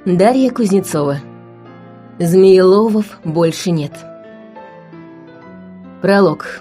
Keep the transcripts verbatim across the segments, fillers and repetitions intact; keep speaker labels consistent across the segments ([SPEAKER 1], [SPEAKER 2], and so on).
[SPEAKER 1] Дарья Кузнецова. Змееловов больше нет. Пролог.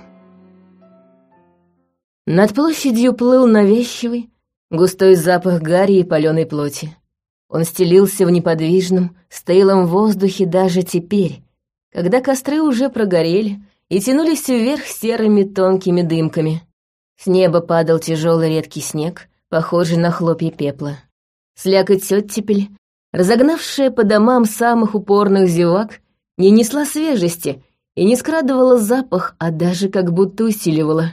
[SPEAKER 1] Над площадью плыл навязчивый, густой запах гари и палёной плоти. Он стелился в неподвижном, стылом воздухе даже теперь, когда костры уже прогорели и тянулись вверх серыми тонкими дымками. С неба падал тяжелый редкий снег, похожий на хлопья пепла. Слякоть оттепель, разогнавшая по домам самых упорных зевак, не несла свежести и не скрадывала запах, а даже как будто усиливала.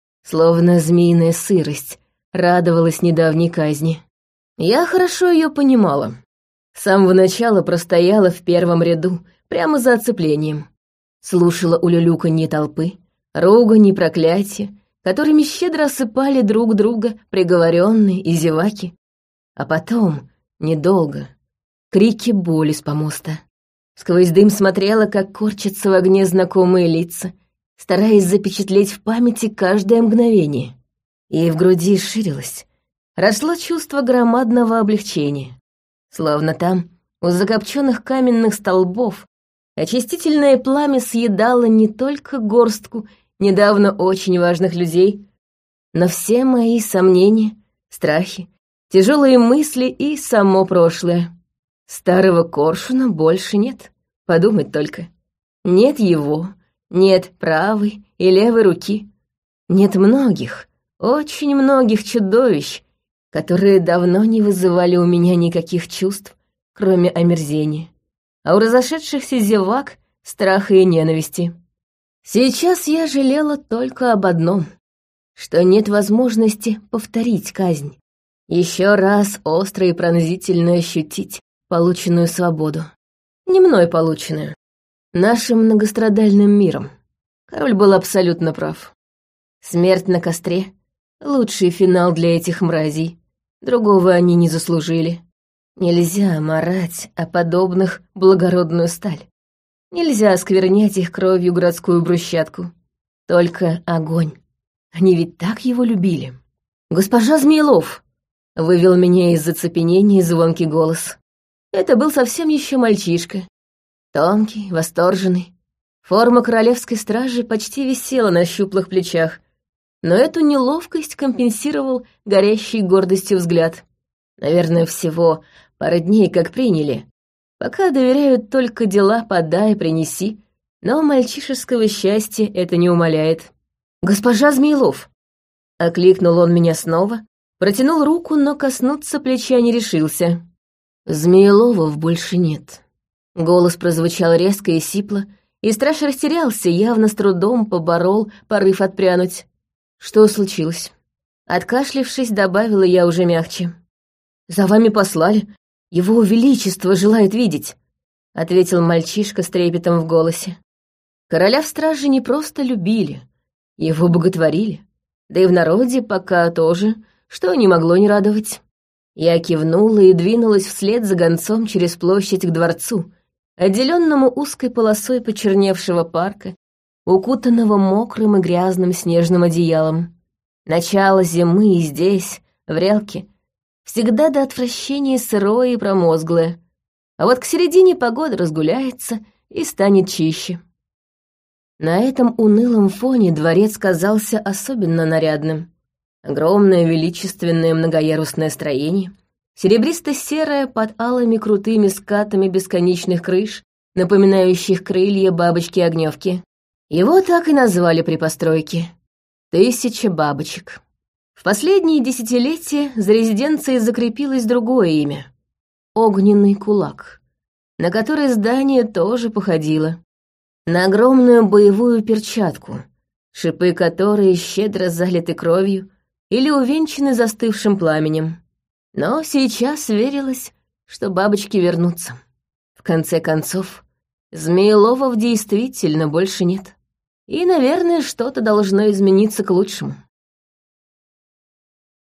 [SPEAKER 1] Словно змеиная сырость радовалась недавней казни. Я хорошо ее понимала. С самого начала простояла в первом ряду, прямо за оцеплением. Слушала улюлюканье толпы, ругань и проклятия, которыми щедро осыпали друг друга приговоренные и зеваки. А потом, недолго, крики боли с помоста. Сквозь дым смотрела, как корчатся в огне знакомые лица, стараясь запечатлеть в памяти каждое мгновение. И в груди ширилось, росло чувство громадного облегчения. Словно там, у закопченных каменных столбов, очистительное пламя съедало не только горстку недавно очень важных людей, но все мои сомнения, страхи, тяжелые мысли и само прошлое. Старого коршуна больше нет, подумать только. Нет его, нет правой и левой руки. Нет многих, очень многих чудовищ, которые давно не вызывали у меня никаких чувств, кроме омерзения. А у разошедшихся зевак — страха и ненависти. Сейчас я жалела только об одном, что нет возможности повторить казнь. Еще раз остро и пронзительно ощутить полученную свободу. Не мной полученную. Нашим многострадальным миром. Король был абсолютно прав. Смерть на костре — лучший финал для этих мразей. Другого они не заслужили. Нельзя марать о подобных благородную сталь. Нельзя осквернять их кровью городскую брусчатку. Только огонь. Они ведь так его любили. «Госпожа Змеелов!» — вывел меня из зацепенения звонкий голос. Это был совсем еще мальчишка. Тонкий, восторженный. Форма королевской стражи почти висела на щуплых плечах, но эту неловкость компенсировал горящий гордостью взгляд. Наверное, всего пара дней как приняли. Пока доверяют только дела «подай, принеси», но мальчишеского счастья это не умаляет. «Госпожа Змеелов!» — окликнул он меня снова, протянул руку, но коснуться плеча не решился. «Змееловов больше нет». Голос прозвучал резко и сипло, и страж растерялся, явно с трудом поборол порыв отпрянуть. «Что случилось?» Откашлившись, добавила я уже мягче. «За вами послали. Его Величество желает видеть», — ответил мальчишка с трепетом в голосе. Короля в страже не просто любили, его боготворили, да и в народе пока тоже, что не могло не радовать. Я кивнула и двинулась вслед за гонцом через площадь к дворцу, отделенному узкой полосой почерневшего парка, укутанного мокрым и грязным снежным одеялом. Начало зимы и здесь, в Релке, всегда до отвращения сырое и промозглое, а вот к середине погода разгуляется и станет чище. На этом унылом фоне дворец казался особенно нарядным. Огромное величественное многоярусное строение, серебристо-серое под алыми крутыми скатами бесконечных крыш, напоминающих крылья бабочки-огневки. Его так и назвали при постройке — «Тысяча бабочек». В последние десятилетия за резиденцией закрепилось другое имя — «Огненный кулак», на который здание тоже походило. На огромную боевую перчатку, шипы которой щедро залиты кровью или увенчаны застывшим пламенем. Но сейчас верилось, что бабочки вернутся. В конце концов, Змееловов действительно больше нет. И, наверное, что-то должно измениться к лучшему.